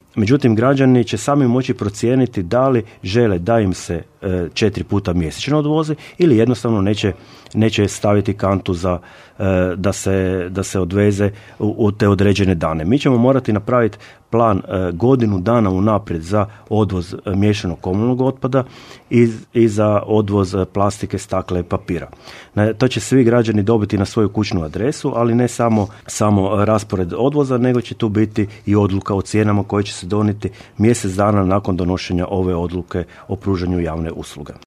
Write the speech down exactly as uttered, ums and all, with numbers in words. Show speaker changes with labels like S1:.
S1: Međutim, građani će sami moći procijeniti da li žele da im se e, četiri puta mjesečno odvozi ili jednostavno neće, neće staviti kantu za, e, da, se, da se odveze u, u te određene dane. Mi ćemo morati napraviti plan e, godinu dana unaprijed za odvoz e, miješanog komunalnog otpada i, i za odvoz e, plastike, stakla i papira. E, to će svi građani dobiti na svoju kućnu adresu, ali ne samo, samo raspored odvoza, nego će tu biti i odluka o cijenama koje će se donijeti mjesec dana nakon donošenja ove odluke o pružanju javne usluge.